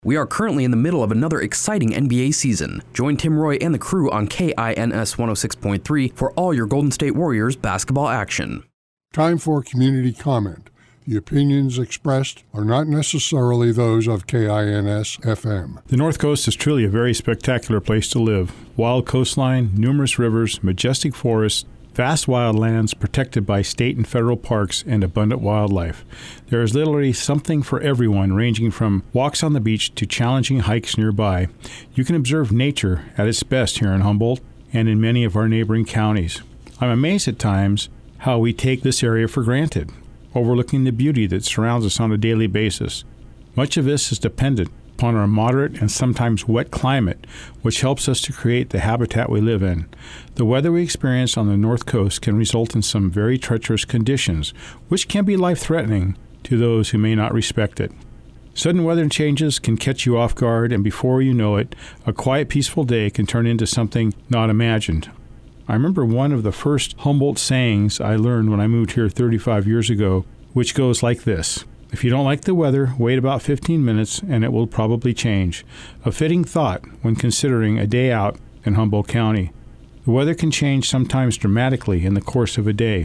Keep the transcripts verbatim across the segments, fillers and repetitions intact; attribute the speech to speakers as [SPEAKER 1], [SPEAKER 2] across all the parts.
[SPEAKER 1] We are currently in the middle of another exciting N B A season. Join Tim Roy and the crew on K I N S one oh six point three for all your Golden State Warriors basketball action.
[SPEAKER 2] Time for community comment. The opinions expressed are not necessarily those of K I N S F M.
[SPEAKER 3] The North Coast is truly a very spectacular place to live. Wild coastline, numerous rivers, majestic forests, vast wildlands protected by state and federal parks, and abundant wildlife. There is literally something for everyone, ranging from walks on the beach to challenging hikes nearby. You can observe nature at its best here in Humboldt and in many of our neighboring counties. I'm amazed at times how we take this area for granted, overlooking the beauty that surrounds us on a daily basis. Much of this is dependent upon our moderate and sometimes wet climate, which helps us to create the habitat we live in. The weather we experience on the North Coast can result in some very treacherous conditions, which can be life-threatening to those who may not respect it. Sudden weather changes can catch you off guard, and before you know it, a quiet, peaceful day can turn into something not imagined. I remember one of the first Humboldt sayings I learned when I moved here thirty-five years ago, which goes like this: "If you don't like the weather, wait about fifteen minutes and it will probably change." A fitting thought when considering a day out in Humboldt County. The weather can change sometimes dramatically in the course of a day.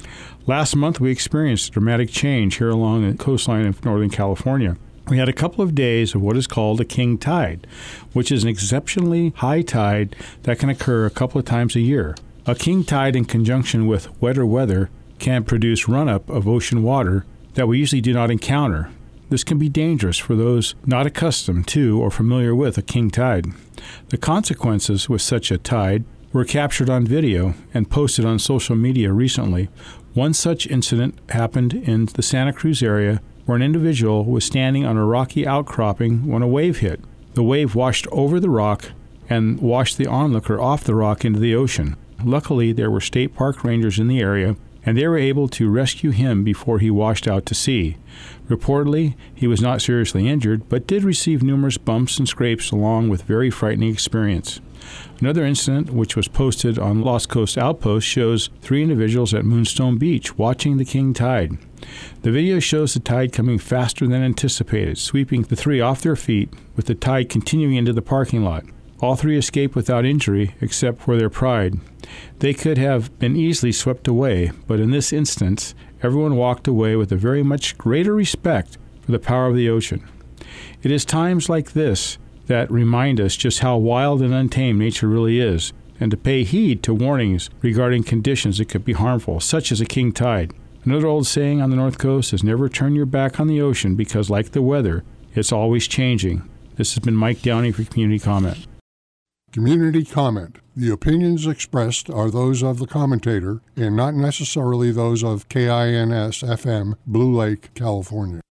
[SPEAKER 3] Last month we experienced a dramatic change here along the coastline of Northern California. We had a couple of days of what is called a king tide, which is an exceptionally high tide that can occur a couple of times a year. A king tide in conjunction with wetter weather can produce run-up of ocean water that we usually do not encounter. This can be dangerous for those not accustomed to or familiar with a king tide. The consequences with such a tide were captured on video and posted on social media recently. One such incident happened in the Santa Cruz area where an individual was standing on a rocky outcropping when a wave hit. The wave washed over the rock and washed the onlooker off the rock into the ocean. Luckily, there were state park rangers in the area, and they were able to rescue him before he washed out to sea. Reportedly, he was not seriously injured, but did receive numerous bumps and scrapes along with very frightening experience. Another incident, which was posted on Lost Coast Outpost, shows three individuals at Moonstone Beach watching the king tide. The video shows the tide coming faster than anticipated, sweeping the three off their feet, with the tide continuing into the parking lot. All three escaped without injury, except for their pride. They could have been easily swept away, but in this instance, everyone walked away with a very much greater respect for the power of the ocean. It is times like this that remind us just how wild and untamed nature really is, and to pay heed to warnings regarding conditions that could be harmful, such as a king tide. Another old saying on the North Coast is never turn your back on the ocean because, like the weather, it's always changing. This has been Mike Downey for Community Comment.
[SPEAKER 2] Community comment. The opinions expressed are those of the commentator and not necessarily those of K I N S F M, Blue Lake, California.